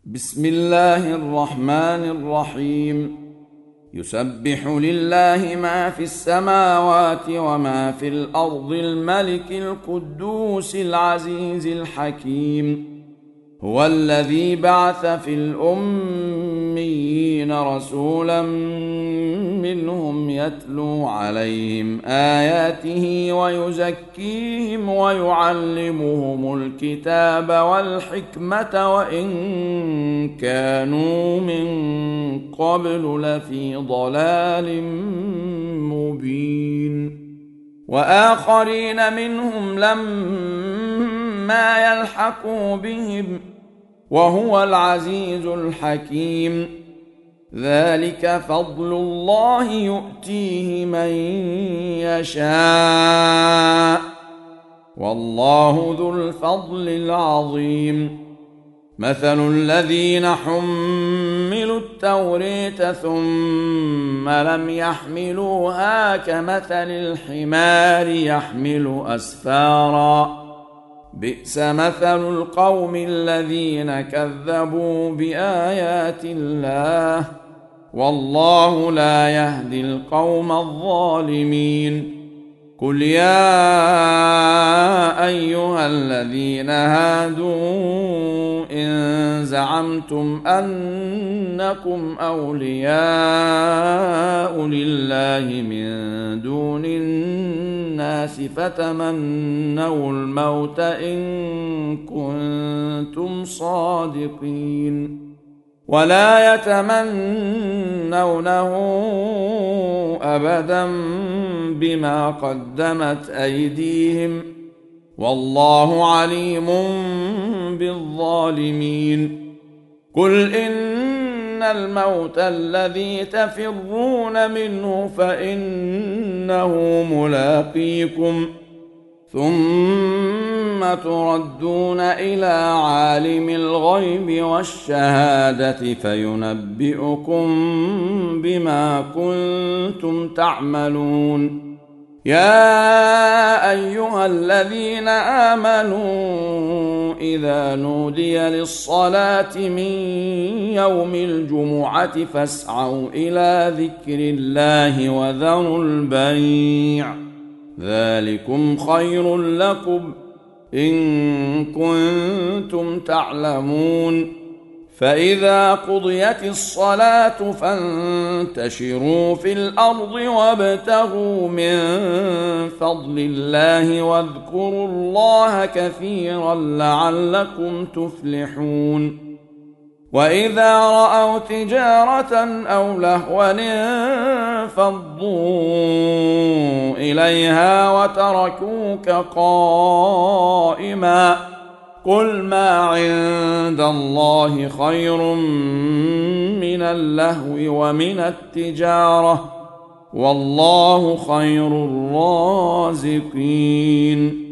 بسم الله الرحمن الرحيم. يسبح لله ما في السماوات وما في الأرض الملك القدوس العزيز الحكيم. هو الذي بعث في الأميين رسولا منهم يتلو عليهم آياته ويزكيهم ويعلمهم الكتاب والحكمة وإن كانوا من قبل لفي ضلال مبين. وآخرين منهم لما يلحقوا بهم وهو العزيز الحكيم. ذلك فضل الله يؤتيه من يشاء والله ذو الفضل العظيم. مثل الذين حملوا التوراة ثم لم يحملوها كمثل الحمار يحمل أسفارا بئس مثل القوم الذين كذبوا بآيات الله والله لا يهدي القوم الظالمين. قل يا أيها الذين هادوا إن زعمتم أنكم أولياء لله من دون الناس فتمنوا الموت إن كنتم صادقين ولا يتمنونه أبدا بما قدمت أيديهم والله عليم بالظالمين. قل إن الموت الذي تفرون منه فإنه ملاقيكم ثم تردون إلى عالم الغيب والشهادة فينبئكم بما كنتم تعملون. يا أيها الذين آمنوا إذا نودي للصلاة من يوم الجمعة فاسعوا إلى ذكر الله وذروا البيع ذلكم خير لكم إن كنتم تعلمون. فإذا قضيت الصلاة فانتشروا في الأرض وابتغوا من فضل الله واذكروا الله كثيرا لعلكم تفلحون. وإذا رأوا تجارة أو لهوا انفضوا إليها وتركوك قائما قل ما عند الله خير من اللهو ومن التجارة والله خير الرازقين.